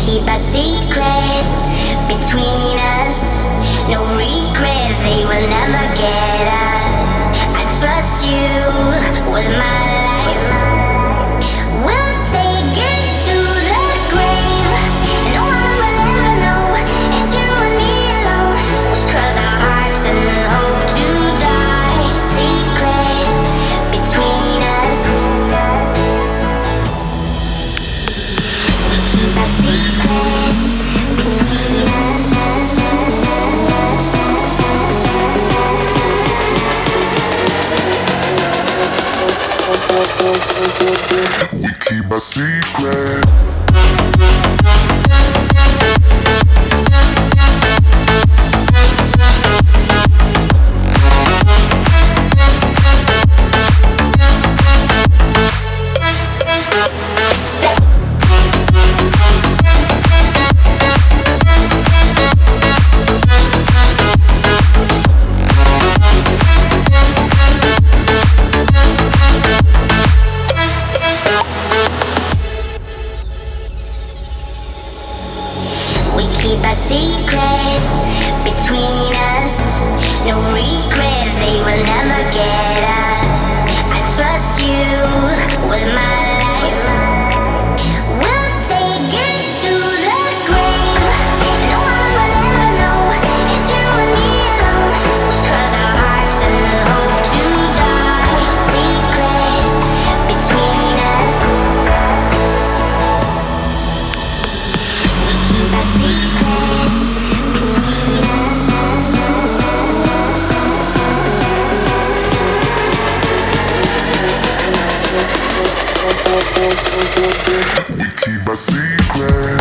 keep our secrets between us. No regrets, they will never get us. I trust you with my life. We'll take it to the grave. No one will ever know it's you and me alone. We cross our hearts and hope to die. Secrets between us. We keep our secrets between us. We keep a secret. We keep our secrets between us. No regrets, they will never get us. I trust you with my life. We'll take it to the grave. No one will ever know it's you and me alone. We cross our hearts and hope to die. Secrets between us. We keep our secrets between us. We keep a secret.